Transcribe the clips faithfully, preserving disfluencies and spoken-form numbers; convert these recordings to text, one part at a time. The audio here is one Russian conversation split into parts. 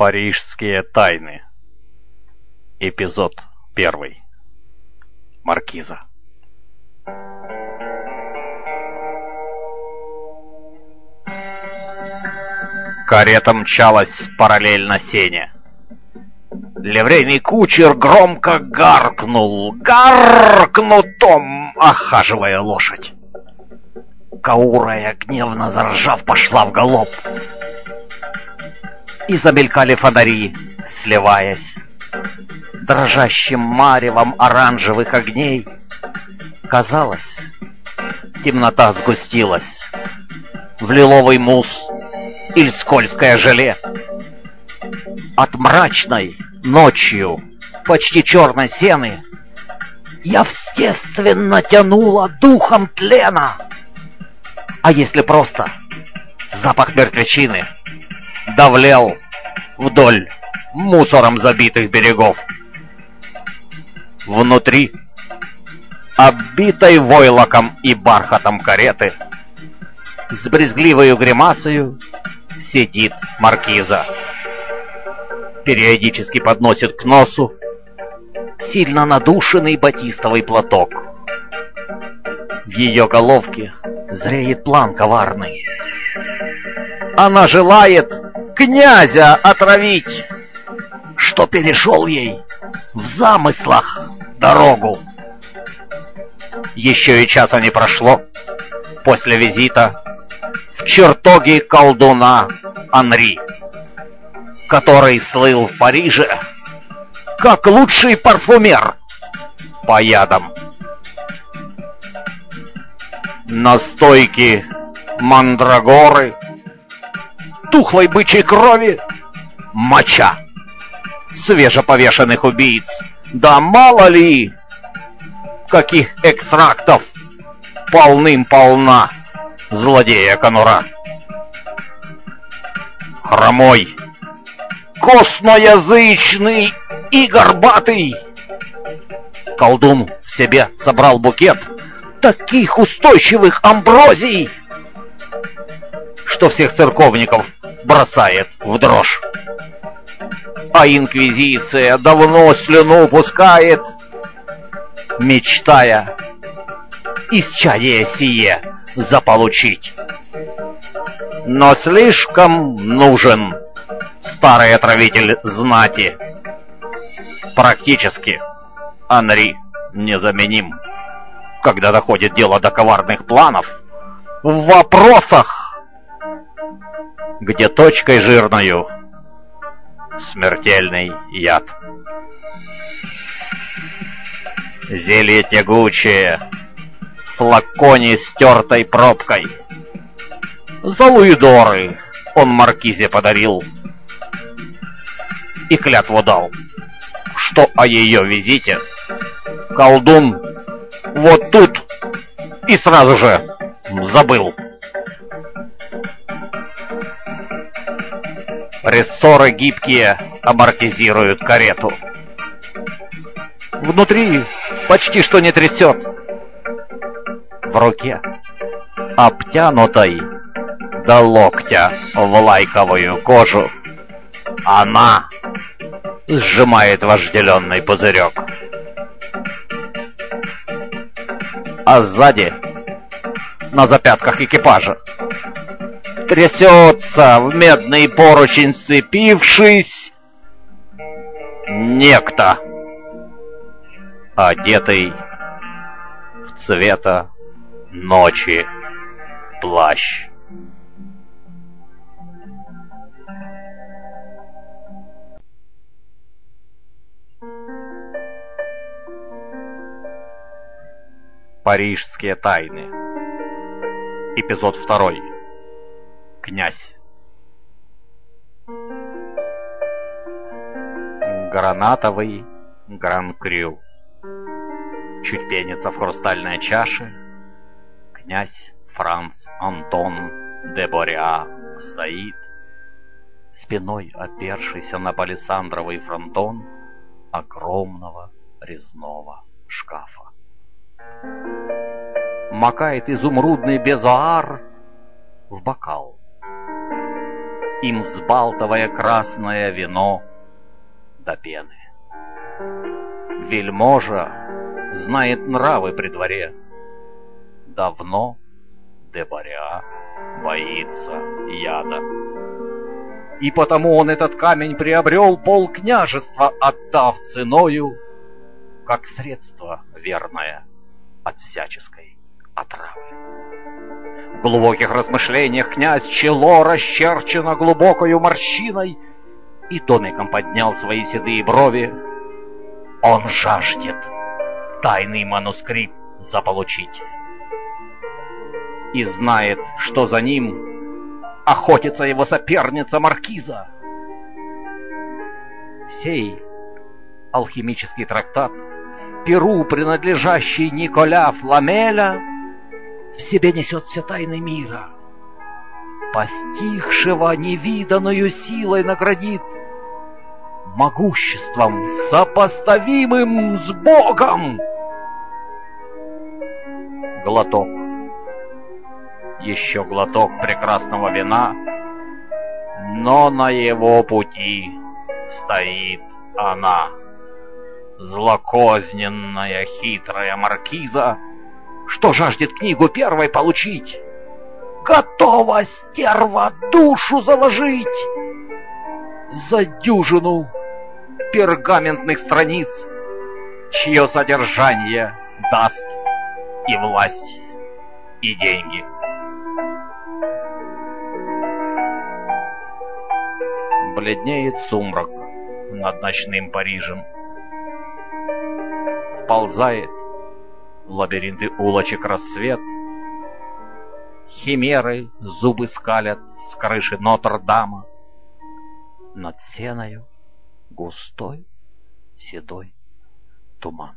Парижские тайны. Эпизод первый. Маркиза. Карета мчалась параллельно сене. Ливрейный кучер громко гаркнул, гаркнутом, охаживая лошадь. Каурая, гневно заржав, пошла в галоп. И замелькали фонари, сливаясь дрожащим маревом оранжевых огней. Казалось, темнота сгустилась в лиловый мусс или скользкое желе. От мрачной ночью почти черной сены явственно тянуло духом тлена. А если просто запах мертвечины давлел вдоль мусором забитых берегов. Внутри, оббитой войлоком и бархатом кареты, с брезгливою гримасою сидит маркиза. Периодически подносит к носу сильно надушенный батистовый платок. В ее головке зреет план коварный. Она желает князя отравить, что перешел ей в замыслах дорогу. Еще и часа не прошло после визита в чертоги колдуна Анри, который слыл в Париже как лучший парфюмер по ядам. Настойки мандрагоры, тухлой бычьей крови, моча свежеповешенных убийц. Да мало ли, каких экстрактов полным-полна злодея конура. Хромой, косноязычный и горбатый колдун в себе собрал букет таких устойчивых амброзий, что всех церковников бросает в дрожь. А инквизиция давно слюну пускает, мечтая исчадие сие заполучить. Но слишком нужен старый отравитель знати. Практически Анри незаменим, когда доходит дело до коварных планов в вопросах, где точкой жирною смертельный яд. Зелье тягучее, в флаконе с тертой пробкой. За луидоры он маркизе подарил и клятву дал, что о ее визите колдун вот тут и сразу же забыл. Рессоры гибкие амортизируют карету. Внутри почти что не трясет. В руке, обтянутой до локтя в лайковую кожу, она сжимает вожделенный пузырек. А сзади, на запятках экипажа, трясется в медный поручень, вцепившись, некто, одетый в цвета ночи плащ. Парижские тайны. Эпизод второй. Князь. Гранатовый гран-крю. Чуть пенится в хрустальной чаше. Князь Франц Антон де Бориа стоит, спиной опершийся на палисандровый фронтон огромного резного шкафа. Макает изумрудный безоар в бокал. им взбалтывая красное вино до пены. Вельможа знает нравы при дворе, давно дебаря боится яда. И потому он этот камень приобрел полкняжества, отдав ценою, как средство верное от всяческой отравы. В глубоких размышлениях князь чело расчерчено глубокою морщиной и томиком поднял свои седые брови. Он жаждет тайный манускрипт заполучить и знает, что за ним охотится его соперница маркиза. Сей алхимический трактат, перу, принадлежащий Николя Фламеля, в себе несет все тайны мира. Постигшего невиданную силой наградит, могуществом сопоставимым с Богом. Глоток. Еще глоток прекрасного вина, но на его пути стоит она, злокозненная хитрая маркиза, что жаждет книгу первой получить, готова стерва душу заложить за дюжину пергаментных страниц, чье содержание даст и власть, и деньги. Бледнеет сумрак над ночным Парижем, вползает в лабиринты улочек рассвет, химеры зубы скалят с крыши Нотр-Дама, над сеною густой седой туман.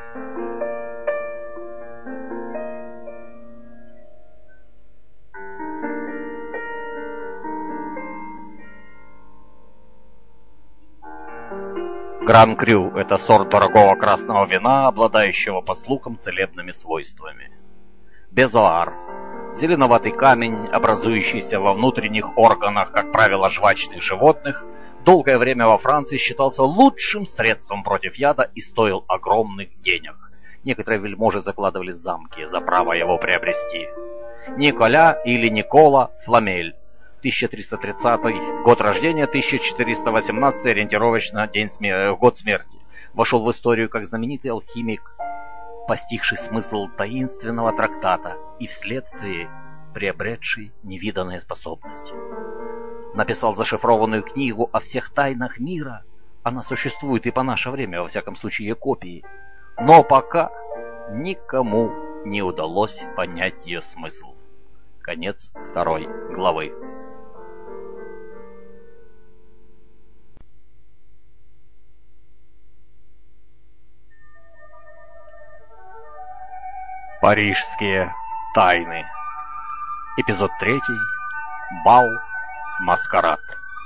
Гран-Крю — это сорт дорогого красного вина, обладающего, по слухам, целебными свойствами. Безоар — зеленоватый камень, образующийся во внутренних органах, как правило, жвачных животных, долгое время во Франции считался лучшим средством против яда и стоил огромных денег. Некоторые вельможи закладывали замки за право его приобрести. Николя или Никола Фламель, тысяча триста тридцатый год рождения, тысяча четыреста восемнадцатый ориентировочно день смер... год смерти, вошел в историю как знаменитый алхимик, постигший смысл таинственного трактата и вследствие приобретший невиданные способности. Написал зашифрованную книгу о всех тайнах мира. Она существует и по наше время, во всяком случае, копии. Но пока никому не удалось понять ее смысл. Конец второй главы. Парижские тайны. Эпизод третий. Бал. Маскарад.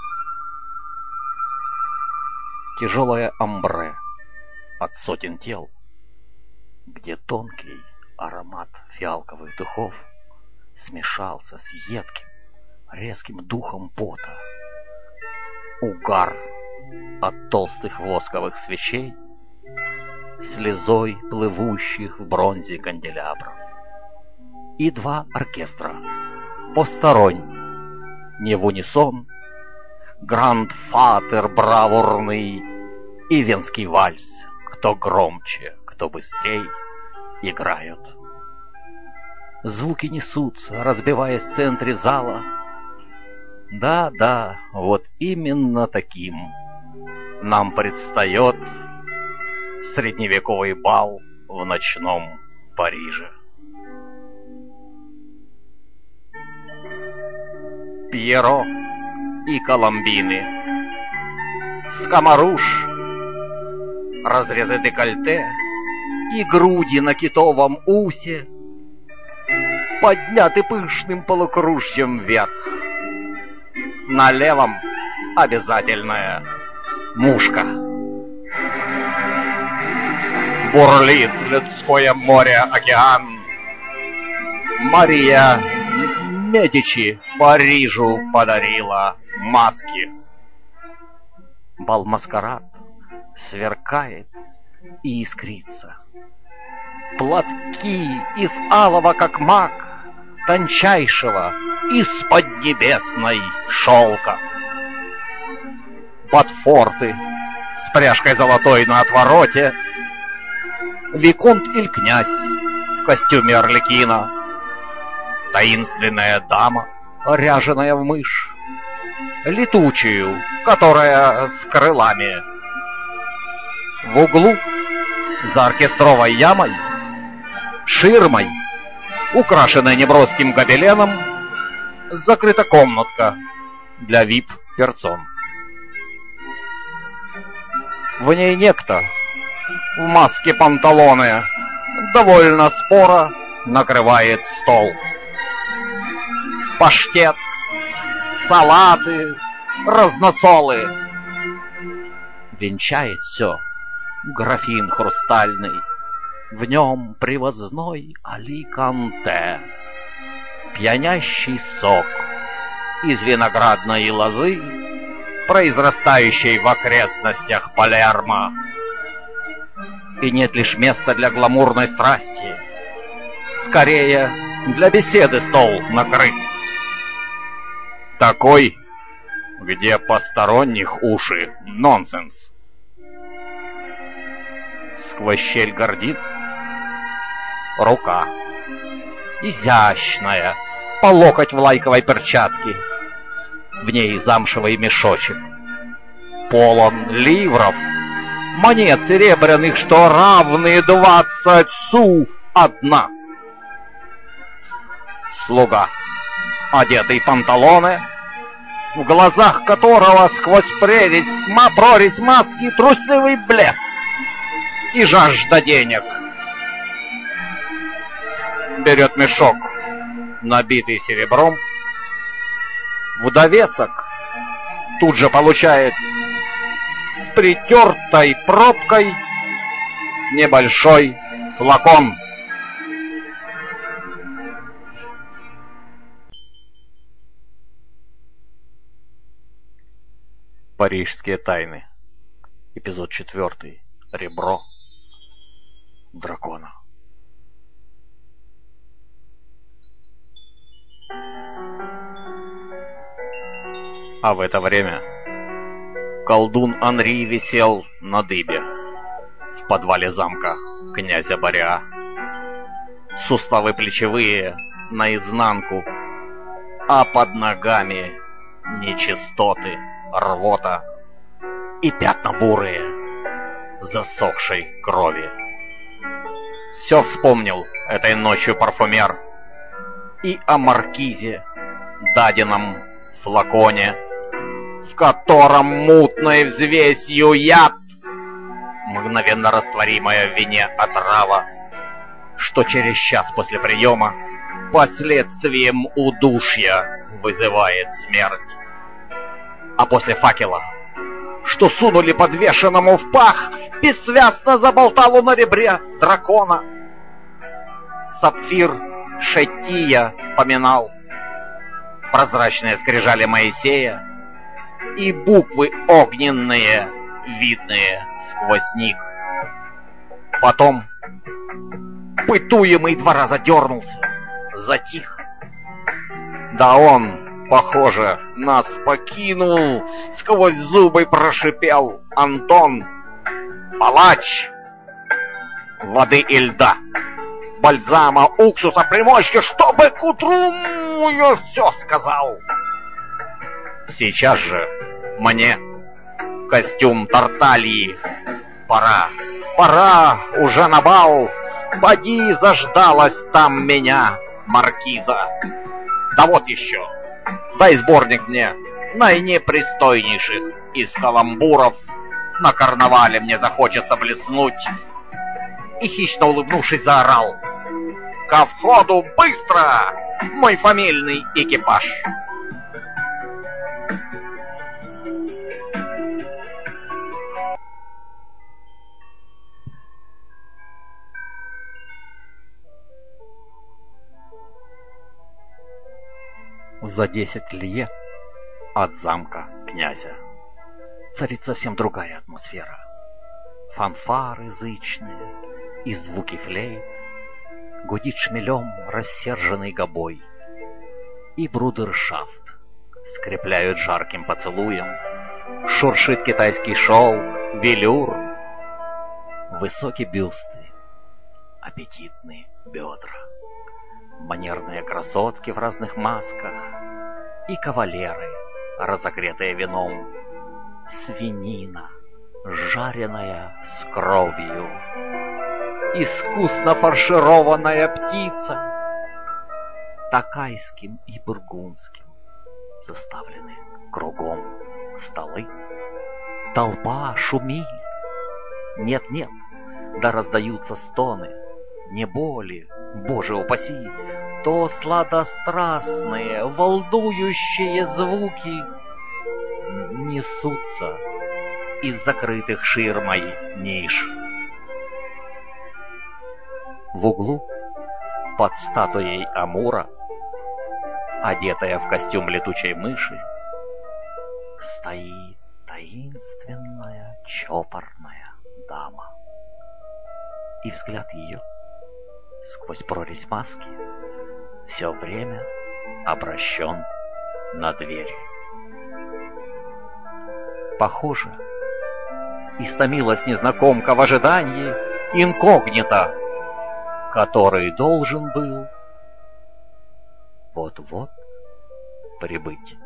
Тяжелое амбре от сотен тел, где тонкий аромат фиалковых духов смешался с едким, резким духом пота. Угар от толстых восковых свечей, слезой плывущих в бронзе канделябров. И два оркестра, посторонь, не в унисон, гранд-фатер бравурный и венский вальс, кто громче, кто быстрей, играют. Звуки несутся, разбиваясь в центре зала. Да-да, вот именно таким нам предстает средневековый бал в ночном Париже. Пьеро и Коломбины, скамаруш, разрезы декольте и груди на китовом усе подняты пышным полукружьем вверх. На левом обязательная мушка. Бурлит людское море, океан. Мария Медичи Парижу подарила маски. Бал-маскарад сверкает и искрится. Платки из алого, как мак, тончайшего из поднебесной шелка. Ботфорты с пряжкой золотой на отвороте, виконт иль князь в костюме арлекина, таинственная дама, ряженая в мышь, летучую, которая с крылами. В углу за оркестровой ямой, ширмой, украшенной неброским гобеленом, закрыта комнатка для вип-персон. В ней некто в маске панталоны довольно споро накрывает стол. Паштет, салаты, разносолы. Венчает все графин хрустальный, в нем привозной аликанте, пьянящий сок из виноградной лозы, произрастающей в окрестностях Палермо. И нет лишь места для гламурной страсти, скорее для беседы стол накрыт. Такой, где посторонних уши нонсенс. Сквозь щель гордин рука, изящная, по локоть в лайковой перчатке. В ней замшевый мешочек, полон ливров, монет серебряных, что равны двадцать су одна. Слуга, одетый в панталоны, в глазах которого сквозь прорезь, ма, прорезь маски трусливый блеск и жажда денег. Берет мешок, набитый серебром, в довесок тут же получает с притертой пробкой небольшой флакон. Парижские тайны. Эпизод четвертый. Ребро дракона. А в это время колдун Анри висел на дыбе в подвале замка князя Баря. Суставы плечевые наизнанку, а под ногами нечистоты, рвота и пятна бурые засохшей крови. Все вспомнил этой ночью парфюмер и о маркизе, даденом флаконе, в котором мутной взвесью яд, мгновенно растворимая в вине отрава, что через час после приема последствием удушья вызывает смерть. А после факела, что сунули подвешенному в пах, бессвязно заболтал на ребре дракона. Сапфир Шеттия поминал, прозрачные скрижали Моисея и буквы огненные, видные сквозь них. Потом пытуемый два раза дернулся, затих. Да он, похоже, нас покинул, сквозь зубы прошипел Антон. Палач, воды и льда, бальзама, уксуса, примочки, чтобы к утру я все сказал. Сейчас же мне костюм Тартальи. Пора, пора уже на бал. Поди, заждалась там меня маркиза. Да вот еще, дай сборник мне наинепристойнейших из каламбуров. На карнавале мне захочется блеснуть. И хищно улыбнувшись заорал: ко входу быстро, мой фамильный экипаж. За десять лье от замка князя царит совсем другая атмосфера. Фанфары зычные и звуки флейт, гудит шмелем рассерженный гобой, и брудершафт скрепляют жарким поцелуем, шуршит китайский шелк, велюр, высокие бюсты, аппетитные бедра, манерные красотки в разных масках и кавалеры, разогретые вином, свинина, жареная с кровью, искусно фаршированная птица, такайским и бургундским заставлены кругом столы. Толпа шумит, нет-нет, да раздаются стоны, не боли, Боже упаси, то сладострастные, волнующие звуки несутся из закрытых ширмой ниш. В углу под статуей Амура, одетая в костюм летучей мыши, стоит таинственная чопорная дама. И взгляд ее сквозь прорезь маски все время обращен на дверь. Похоже, истомилась незнакомка в ожидании инкогнито, который должен был вот-вот прибыть.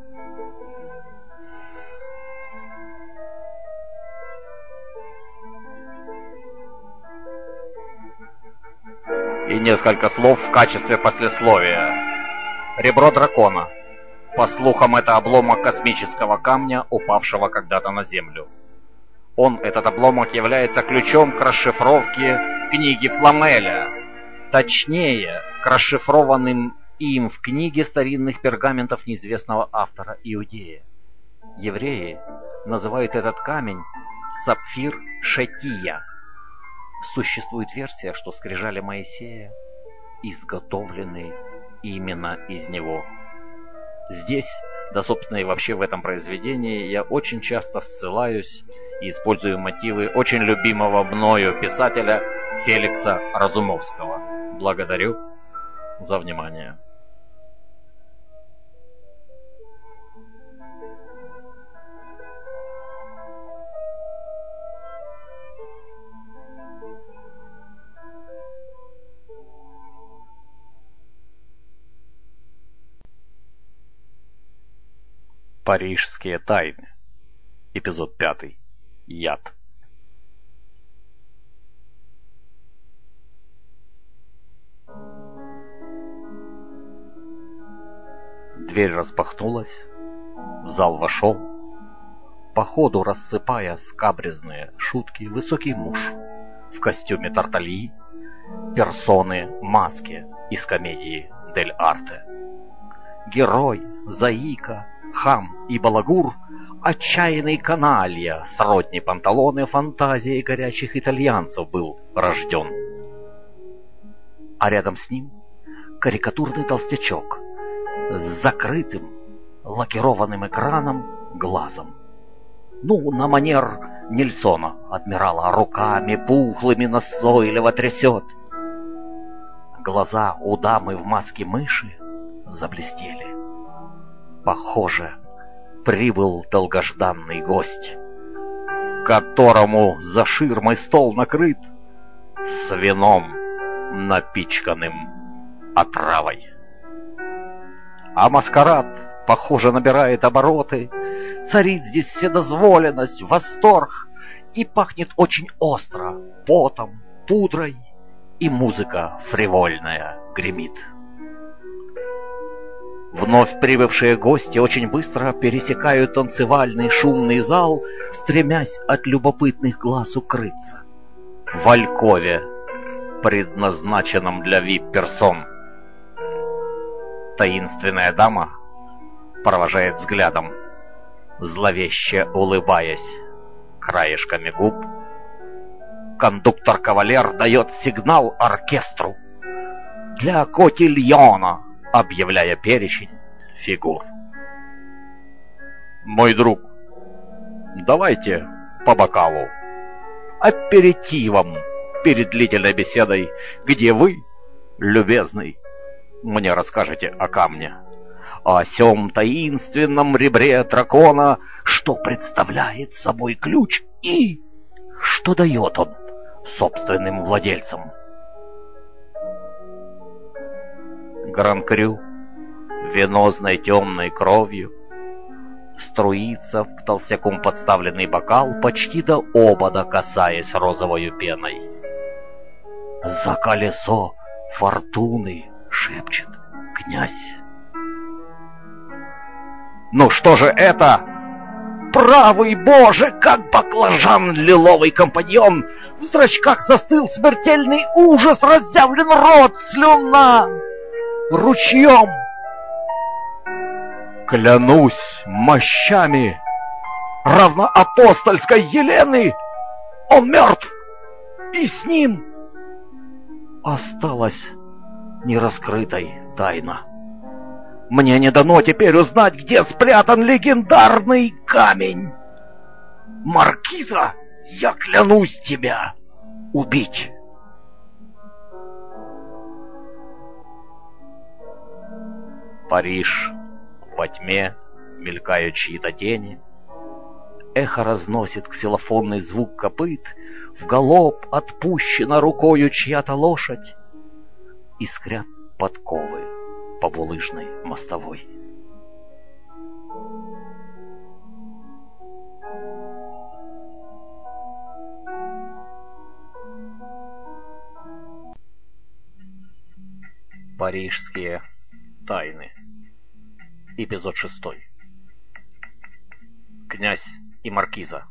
И несколько слов в качестве послесловия. Ребро дракона. По слухам, это обломок космического камня, упавшего когда-то на Землю. Он, этот обломок, является ключом к расшифровке книги Фламеля. Точнее, к расшифрованным им в книге старинных пергаментов неизвестного автора Иудея. Евреи называют этот камень сапфир Шетия. Существует версия, что скрижали Моисея изготовлены именно из него. Здесь, да собственно и вообще в этом произведении, я очень часто ссылаюсь и использую мотивы очень любимого мною писателя Феликса Разумовского. Благодарю за внимание. Парижские тайны. Эпизод пятый. Яд. Дверь распахнулась, в зал вошел, по ходу рассыпая скабрезные шутки, высокий муж в костюме тартальи, персоны маски из комедии «Дель Арте». Герой, заика, хам и балагур, отчаянный каналья, сродни панталоны фантазии горячих итальянцев был рожден. А рядом с ним карикатурный толстячок с закрытым лакированным экраном глазом. Ну, на манер Нельсона, адмирала, руками пухлыми назойливо трясет. Глаза у дамы в маске мыши заблестели. Похоже, прибыл долгожданный гость, которому за ширмой стол накрыт с вином, напичканным отравой. А маскарад, похоже, набирает обороты, царит здесь вседозволенность, восторг, и пахнет очень остро потом, пудрой, и музыка фривольная гремит. Вновь прибывшие гости очень быстро пересекают танцевальный шумный зал, стремясь от любопытных глаз укрыться в алькове, предназначенном для вип-персон. Таинственная дама провожает взглядом, зловеще улыбаясь краешками губ. Кондуктор-кавалер дает сигнал оркестру для котильона, объявляя перечень фигур. Мой друг, давайте по бокалу, аперитивом перед длительной беседой, где вы, любезный, мне расскажете о камне, о сём таинственном ребре дракона, что представляет собой ключ и что дает он собственным владельцам. Гран-Крю венозной темной кровью струится в толстяком подставленный бокал, почти до обода касаясь розовою пеной. «За колесо фортуны!» — шепчет князь. «Ну что же это? Правый Боже, как баклажан лиловый компаньон! В зрачках застыл смертельный ужас, разъявлен рот, слюна ручьем! Клянусь мощами равноапостольской Елены, он мертв, и с ним осталась нераскрытой тайна. Мне не дано теперь узнать, где спрятан легендарный камень. Маркиза, я клянусь тебя убить». Париж. Во тьме мелькают чьи-то тени. Эхо разносит ксилофонный звук копыт. В галоп отпущена рукою чья-то лошадь. Искрят подковы по булыжной мостовой. Парижские тайны. Эпизод шестой. Князь и маркиза.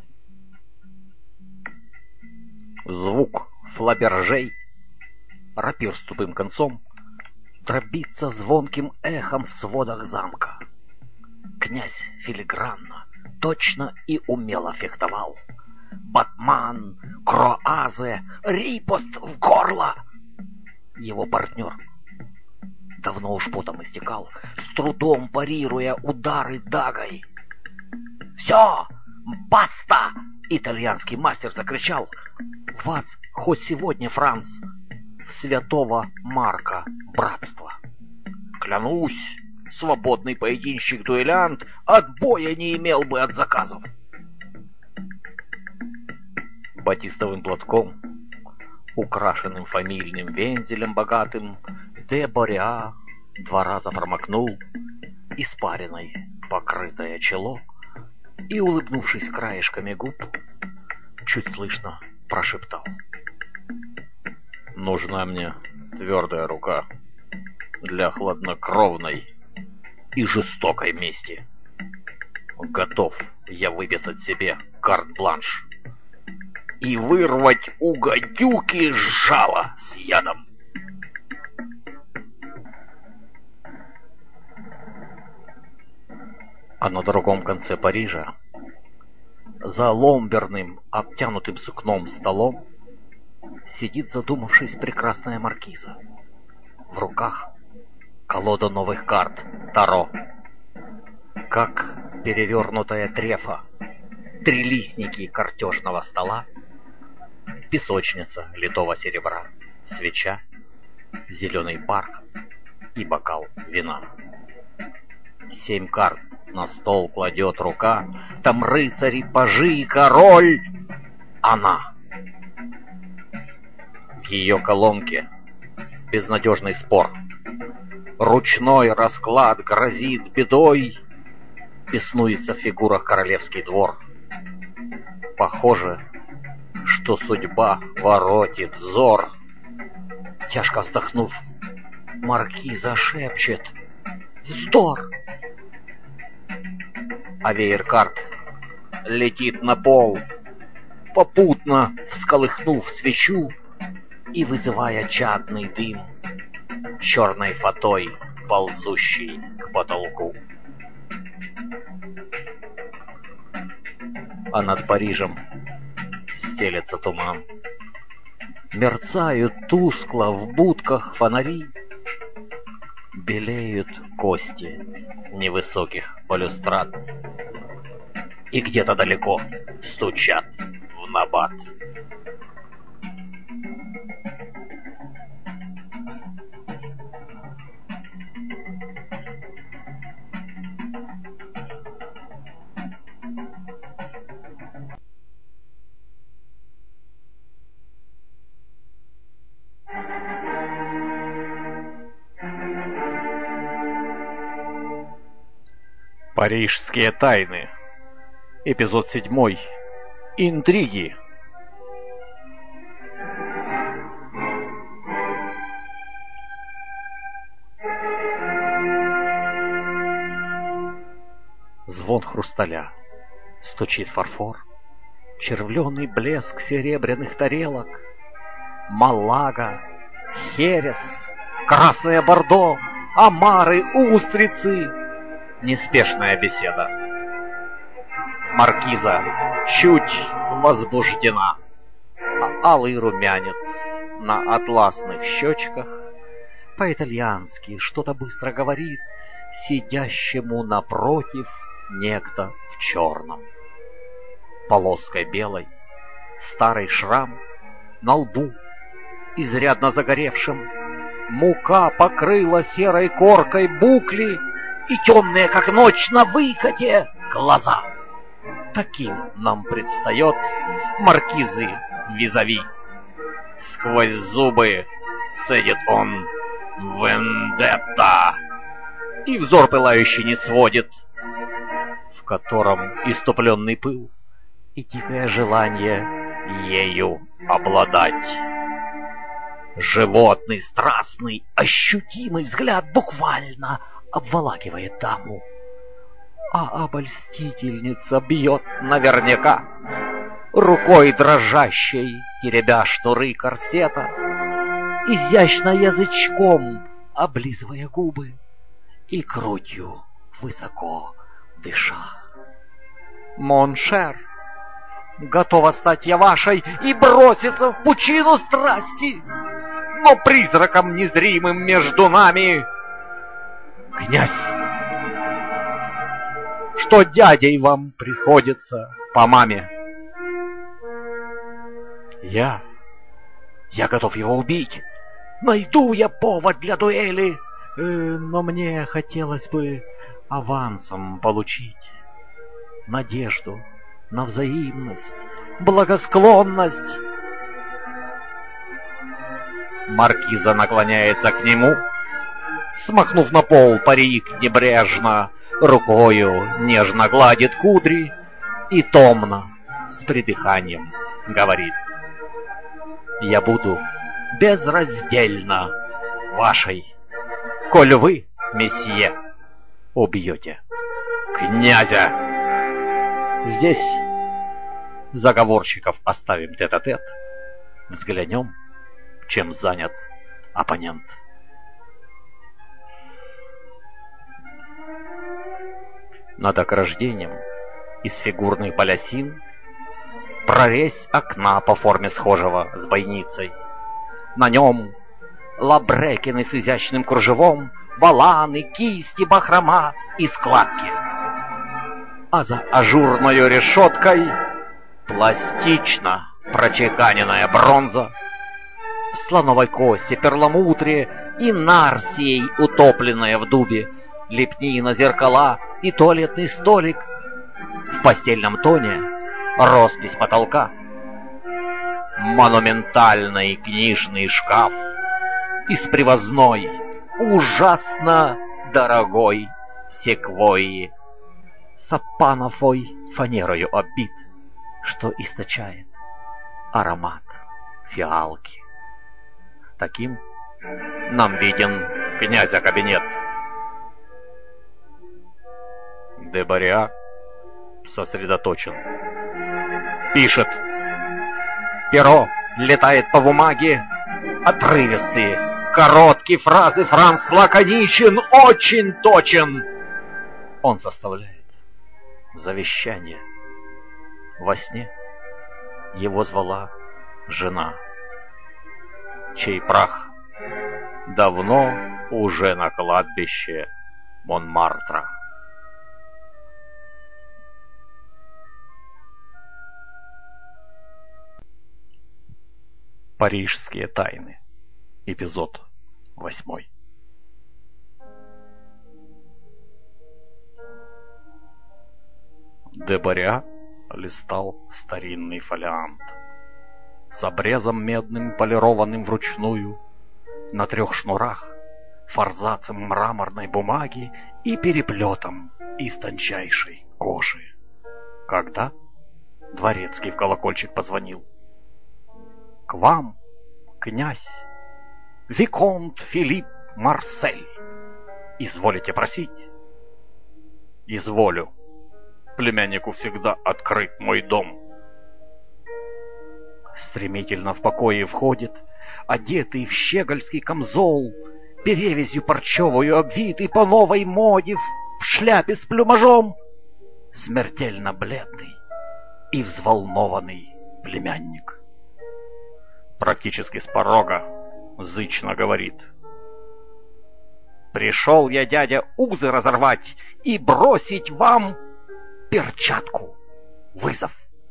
Звук флабержей, рапир с тупым концом, дробится звонким эхом в сводах замка. Князь филигранно, точно и умело фехтовал. Батман, кроазе, рипост в горло. Его партнер давно уж потом истекал, с трудом парируя удары дагой. «Все! Баста!» — итальянский мастер закричал. «Вас хоть сегодня, Франц, в святого Марка братство! Клянусь, свободный поединщик-дуэлянт отбоя не имел бы от заказов!» Батистовым платком, украшенным фамильным вензелем богатым, де Бориа два раза промокнул испариной покрытое чело и, улыбнувшись краешками губ, чуть слышно прошептал: «Нужна мне твердая рука для хладнокровной и жестокой мести. Готов я выписать себе карт-бланш и вырвать у гадюки жало с ядом». А на другом конце Парижа, за ломберным, обтянутым сукном столом, сидит, задумавшись, прекрасная маркиза. В руках колода новых карт Таро. Как перевернутая трефа, трилистники картежного стола, песочница литого серебра, свеча, зеленый бархат и бокал вина. Семь карт на стол кладет рука, там рыцари, пажи и король. Она. В ее колонке безнадежный спор. Ручной расклад грозит бедой. Беснуется в фигурах королевский двор. Похоже, что судьба воротит взор. Тяжко вздохнув, маркиза шепчет: «Вздор!» А веер карт летит на пол, попутно всколыхнув свечу и вызывая чадный дым, черной фатой ползущий к потолку. А над Парижем стелется туман. Мерцают тускло в будках фонари. Белеют кости невысоких балюстрад, и где-то далеко стучат в набат. Парижские тайны. Эпизод седьмой. Интриги. Звон хрусталя, стучит фарфор, червленый блеск серебряных тарелок, Малага, херес, красное бордо, омары, устрицы. Неспешная беседа. Маркиза чуть возбуждена, а алый румянец на атласных щечках по-итальянски что-то быстро говорит сидящему напротив некто в черном. Полоской белой старый шрам на лбу, изрядно загоревшим, мука покрыла серой коркой букли и темные, как ночь на выкате, глаза. Таким нам предстает маркизы визави. Сквозь зубы цедит он вендетта, и взор пылающий не сводит, в котором иступленный пыл и дикое желание ею обладать. Животный, страстный, ощутимый взгляд буквально обволакивает даму, а обольстительница бьет наверняка, рукой дрожащей теребя шнуры корсета, изящно язычком облизывая губы и грудью высоко дыша. Моншер, готова стать я вашей и броситься в пучину страсти, но призраком незримым между нами князь. Что дядей вам приходится по маме? Я, я готов его убить. Найду я повод для дуэли, э, но мне хотелось бы авансом получить надежду на взаимность, благосклонность. Маркиза наклоняется к нему, смахнув на пол парик небрежно, рукою нежно гладит кудри и томно, с придыханием, говорит: «Я буду безраздельно вашей, коль вы, месье, убьете князя». Здесь заговорщиков оставим тет-а-тет, взглянем, чем занят оппонент. Над ограждением из фигурных балясин прорезь окна по форме схожего с бойницей. На нем лабрекины с изящным кружевом, воланы, кисти, бахрома и складки. А за ажурною решеткой пластично прочеканенная бронза, в слоновой кости, перламутре и нарсией утопленная в дубе, лепнина, зеркала и туалетный столик. В постельном тоне роспись потолка, монументальный книжный шкаф из привозной, ужасно дорогой секвойи, сапановой фанерою оббит, что источает аромат фиалки. Таким нам виден князя кабинет. де Бариа сосредоточен. Пишет. Перо летает по бумаге. Отрывистые, короткие фразы. Франц лаконичен, очень точен. Он составляет завещание. Во сне его звала жена, чей прах давно уже на кладбище Монмартра. Парижские тайны. Эпизод восьмой. де Барря листал старинный фолиант с обрезом медным, полированным вручную, на трех шнурах, форзацем мраморной бумаги и переплетом из тончайшей кожи. Когда дворецкий в колокольчик позвонил. «К вам, князь, виконт Филипп Марсель. Изволите просить?» «Изволю. Племяннику всегда открыт мой дом». Стремительно в покое входит, одетый в щегольский камзол, перевязью парчевую обвитый по новой моде, в шляпе с плюмажом, смертельно бледный и взволнованный племянник. Практически с порога зычно говорит: «Пришел я, дядя, узы разорвать и бросить вам перчатку. Вызов».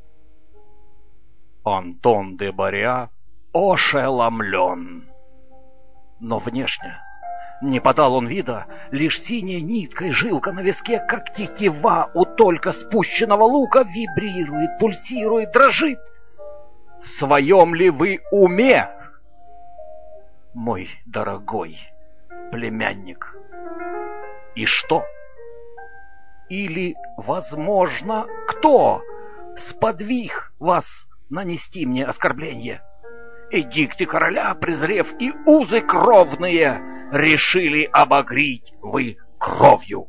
Антон де Барря ошеломлен. Но внешне не подал он вида, лишь синяя ниткой жилка на виске, как тетива у только спущенного лука, вибрирует, пульсирует, дрожит. В своем ли вы уме, мой дорогой племянник? И что? Или, возможно, кто сподвиг вас нанести мне оскорбление? Эдикты короля, презрев, и узы кровные решили обогреть вы кровью.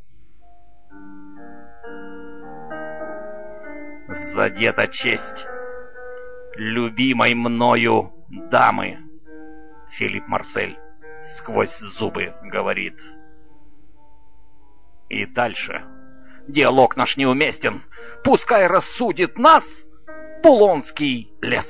Задета честь любимой мною дамы, Филипп Марсель сквозь зубы говорит. И дальше диалог наш неуместен. Пускай рассудит нас Булонский лес.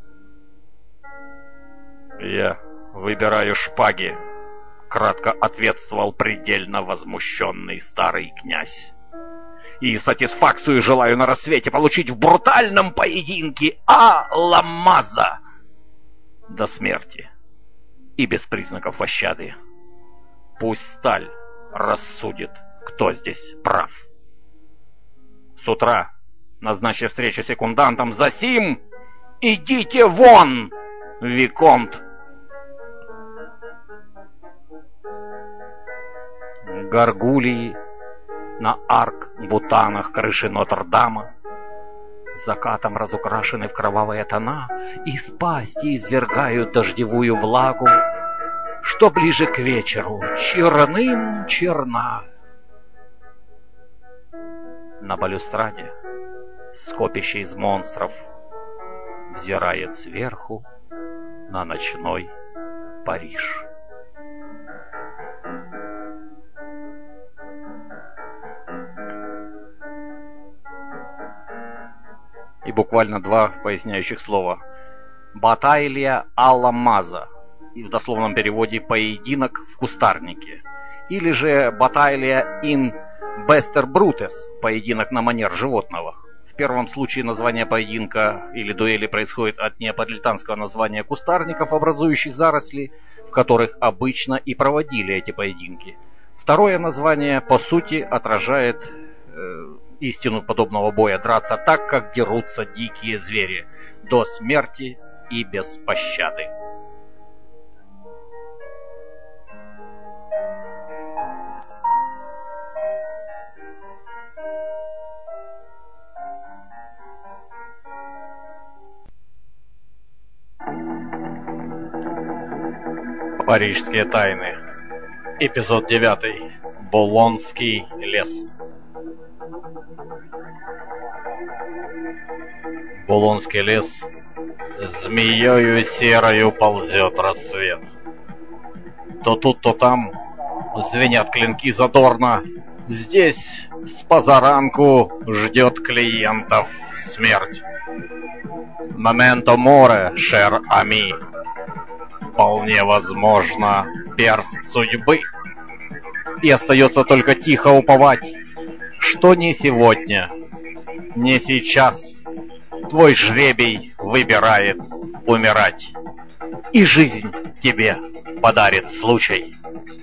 «Я выбираю шпаги», — кратко ответствовал предельно возмущенный старый князь. «И сатисфакцию желаю на рассвете получить в брутальном поединке Аламаза до смерти и без признаков пощады. Пусть сталь рассудит, кто здесь прав. С утра назначив встречу секундантам, засим идите вон, виконт». Горгулии на арк-бутанах крыши Нотр-Дама закатом разукрашены в кровавые тона, из пасти извергают дождевую влагу, что ближе к вечеру черным черна. На балюстраде скопище из монстров взирает сверху на ночной Париж. И буквально два поясняющих слова. «Батайлия Аламаза», и в дословном переводе «поединок в кустарнике», или же «Батайлия ин Бестер Брутес», поединок на манер животного. В первом случае название поединка или дуэли происходит от неаполитанского названия кустарников, образующих заросли, в которых обычно и проводили эти поединки. Второе название, по сути, отражает э, истину подобного боя: драться так, как дерутся дикие звери, до смерти и без пощады. Парижские тайны. Эпизод девятый. Булонский лес. Булонский лес змеёю серою ползет рассвет. То тут, то там звенят клинки задорно. Здесь с позаранку ждет клиентов смерть. Моменто море, шер ами. Вполне возможно, перст судьбы. И остается только тихо уповать, что не сегодня, не сейчас твой жребий выбирает умирать, и жизнь тебе подарит случай.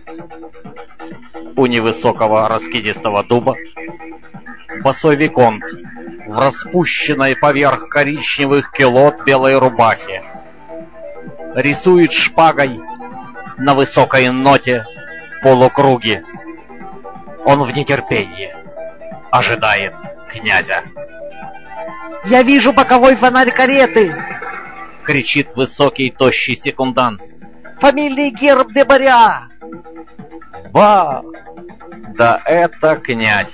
У невысокого раскидистого дуба босой виконт в распущенной поверх коричневых килот белой рубахе рисует шпагой на высокой ноте полукруги. Он в нетерпении ожидает князя. «Я вижу боковой фонарь кареты!» — кричит высокий тощий секундант. «Фамильный герб Дебаря!» «Ба! Да это князь!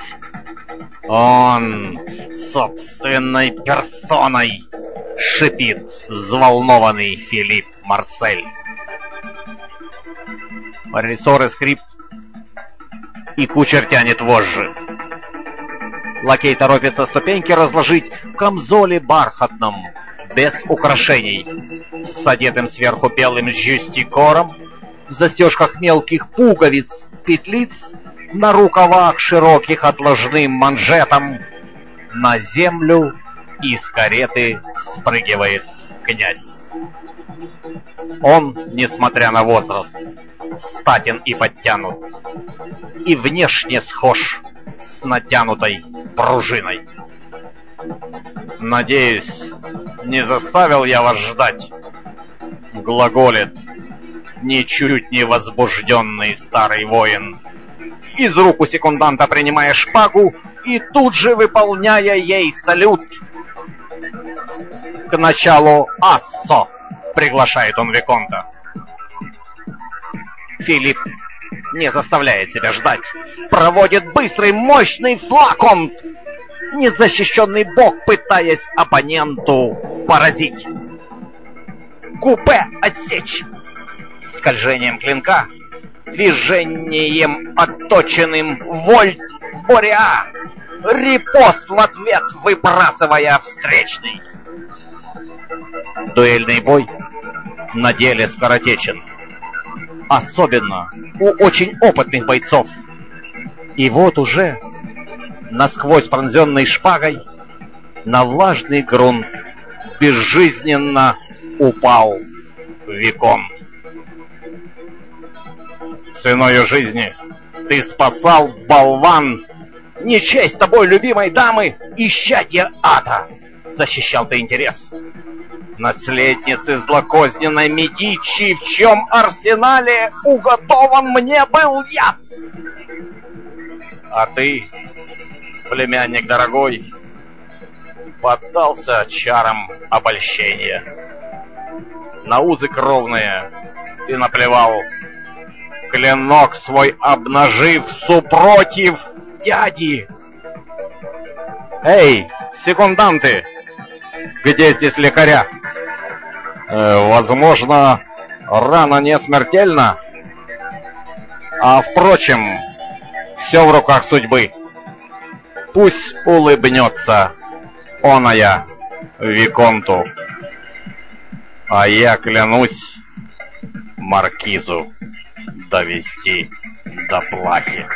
Он собственной персоной!» — шипит взволнованный Филипп Марсель. Рессоры скрип, и кучер тянет вожжи. Лакей торопится ступеньки разложить в камзоле бархатном, без украшений, с одетым сверху белым жюстикором, в застежках мелких пуговиц, петлиц, на рукавах широких отложным манжетом. На землю из кареты спрыгивает князь. Он, несмотря на возраст, статен и подтянут, и внешне схож с натянутой пружиной. «Надеюсь, не заставил я вас ждать», — глаголит ничуть не возбужденный старый воин, из рук у секунданта принимая шпагу и тут же выполняя ей салют. «К началу ассо!» — приглашает он виконта. Филипп не заставляет себя ждать, проводит быстрый мощный флаконт, незащищенный бок пытаясь оппоненту поразить. Купе отсечь. Скольжением клинка, движением отточенным вольт Бориа, репост в ответ выбрасывая встречный. Дуэльный бой на деле скоротечен, особенно у очень опытных бойцов. И вот уже, насквозь пронзенной шпагой, на влажный грунт безжизненно упал виконт. Ценою жизни ты спасал, болван, не честь тобой любимой дамы, исчадье ада. Защищал ты интерес наследницы злокозненной Медичи, в чем арсенале уготован мне был яд. А ты, племянник дорогой, поддался чарам обольщения. На узы кровные ты наплевал, клинок свой обнажив супротив дяди. Эй, секунданты, где здесь лекаря? Э, возможно, рана не смертельна. А впрочем, все в руках судьбы. Пусть улыбнется оная виконту, а я клянусь маркизу довести до плахи.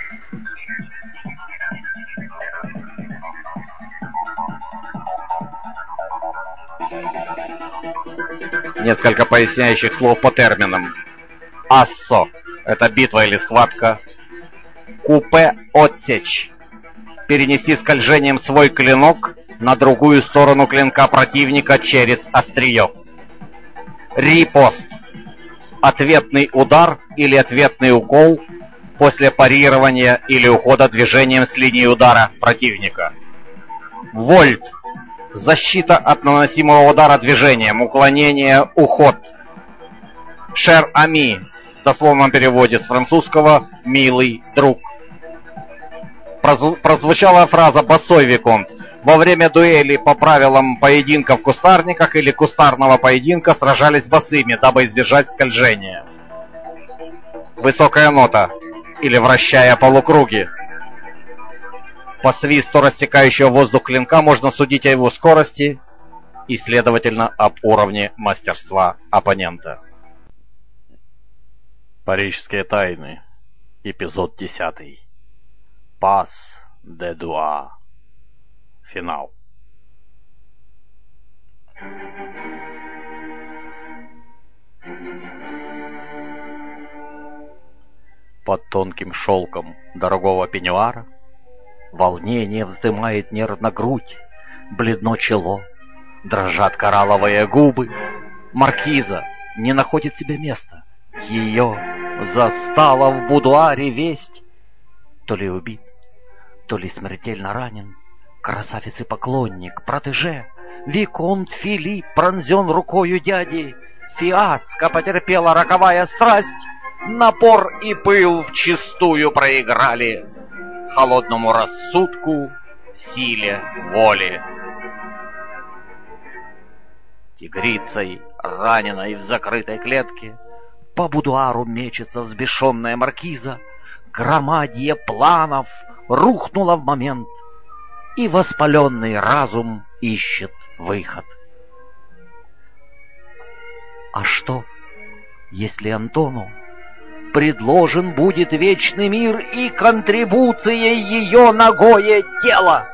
Несколько поясняющих слов по терминам. Ассо — это битва или схватка. Купе — отсечь. Перенести скольжением свой клинок на другую сторону клинка противника через острие. Рипост — ответный удар или ответный укол после парирования или ухода движением с линии удара противника. Вольт — защита от наносимого удара движением, уклонение, уход. Шер-ами в дословном переводе с французского «милый друг». Прозвучала фраза «босой виконт». Во время дуэли по правилам поединка в кустарниках или кустарного поединка сражались босыми, дабы избежать скольжения. Высокая нота или вращая полукруги. По свисту рассекающего воздух клинка можно судить о его скорости и, следовательно, об уровне мастерства оппонента. Парижские тайны. Эпизод десятый. Пас де Дуа. Финал. Под тонким шелком дорогого пеньюара волнение вздымает нервно грудь, бледно чело, дрожат коралловые губы. Маркиза не находит себе места. Ее застала в будуаре весть. То ли убит, то ли смертельно ранен красавицы поклонник, протеже. Виконт Филипп пронзен рукою дяди. Фиаско потерпела роковая страсть. Напор и пыл вчистую проиграли холодному рассудку, силе воли. Тигрицей, раненой в закрытой клетке, по будуару мечется взбешенная маркиза. Громадье планов рухнуло в момент, и воспаленный разум ищет выход. А что, если Антону предложен будет вечный мир и контрибуцией ее ногое тело?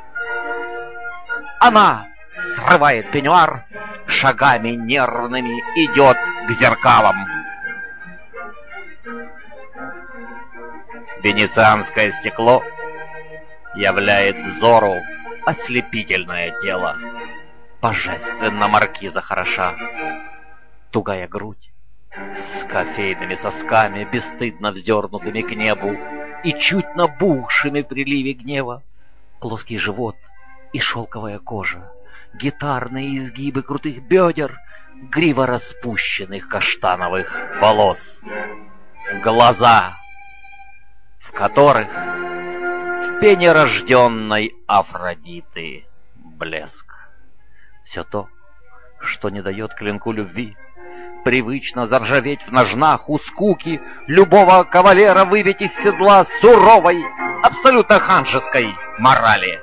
Она срывает пеньюар, шагами нервными идет к зеркалам. Венецианское стекло являет взору ослепительное тело. Божественно маркиза хороша. Тугая грудь с кофейными сосками, бесстыдно вздернутыми к небу и чуть набухшими в приливе гнева, плоский живот и шелковая кожа, гитарные изгибы крутых бедер, грива распущенных каштановых волос, глаза, в которых в пене рожденной Афродиты блеск. Все то, что не дает клинку любви привычно заржаветь в ножнах у скуки, любого кавалера выбить из седла суровой, абсолютно ханжеской морали.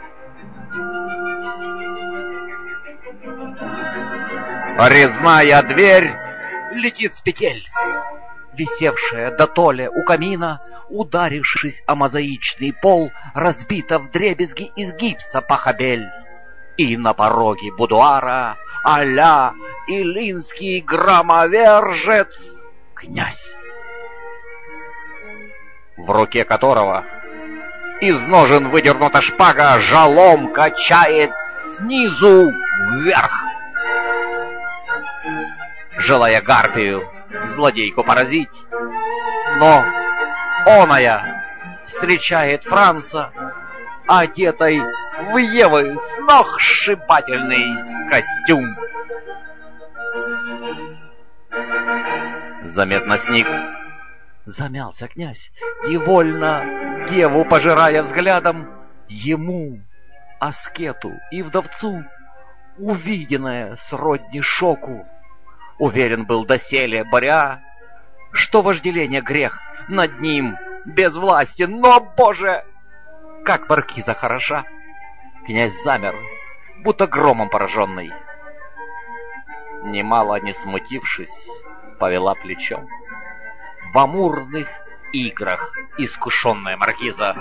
Резная дверь летит с петель, висевшая дотоле у камина, ударившись о мозаичный пол, разбита вдребезги из гипса пахабель. И на пороге будуара а-ля илинский громовержец князь, в руке которого из ножен выдернута шпага, жалом качает снизу вверх, желая гарпию, злодейку поразить. Но оная встречает Франца, одетой в Евы сногсшибательный костюм. Заметно сник, замялся князь, невольно деву пожирая взглядом. Ему, аскету и вдовцу, увиденное сродни шоку. Уверен был доселе Боря, что вожделение грех над ним без власти. Но, Боже, как маркиза хороша! Князь замер, будто громом пораженный. Немало не смутившись, повела плечом. В амурных играх искушенная маркиза.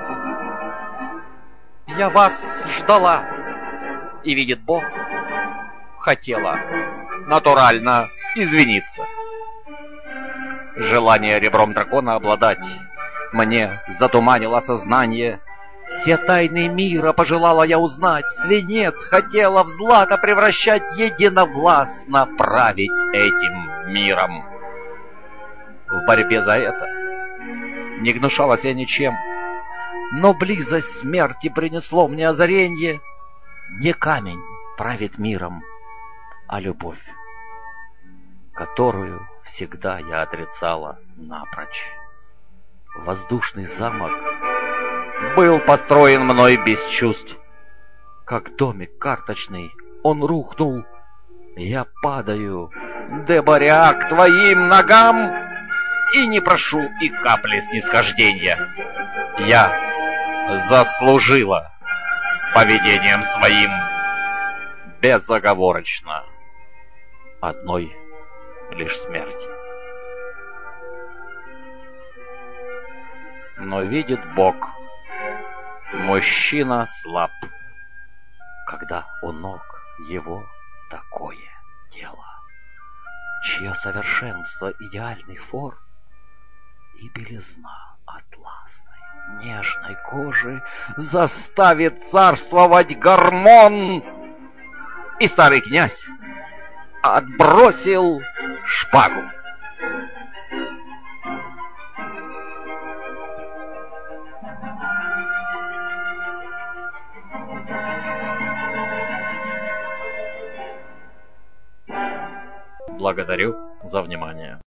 Я вас ждала, и, видит Бог, хотела натурально извиниться. Желание ребром дракона обладать мне затуманило сознание. Все тайны мира пожелала я узнать, свинец хотела в злато превращать, единовластно править этим миром. В борьбе за это не гнушалась я ничем, но близость смерти принесло мне озаренье. Не камень правит миром, а любовь, которую всегда я отрицала напрочь. Воздушный замок был построен мной без чувств. Как домик карточный, он рухнул. Я падаю, Деборя, к твоим ногам, и не прошу и капли снисхождения. Я заслужила поведением своим безоговорочно одной лишь смерти. Но видит Бог, мужчина слаб, когда у ног его такое тело, чье совершенство идеальных форм и белизна атласной нежной кожи заставит царствовать гормон. И старый князь отбросил шпагу. Благодарю за внимание.